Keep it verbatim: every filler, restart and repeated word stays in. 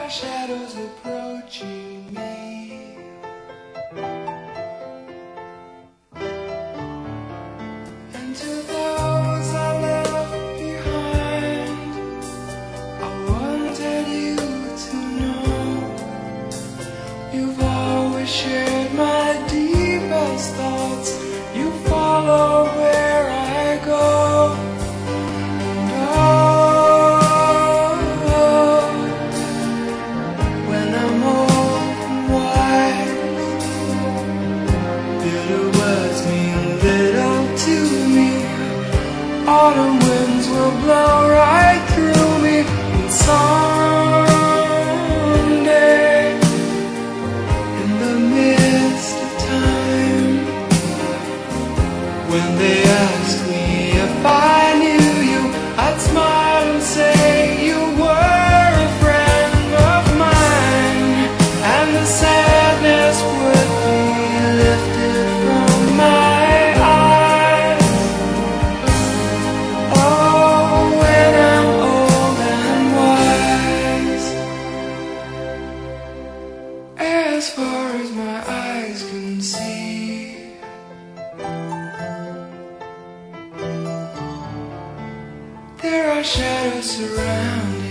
are shadows approaching me. And to those I left behind, I wanted you to know you've always shared my deepest thoughts. You follow where I go. Autumn winds will blow right through me, and someday, in the midst of time, when they asked me if I knew you, I'd smile and say you were a friend of mine, and the sadness would be lifted from my as far as my eyes can see. There are shadows surrounding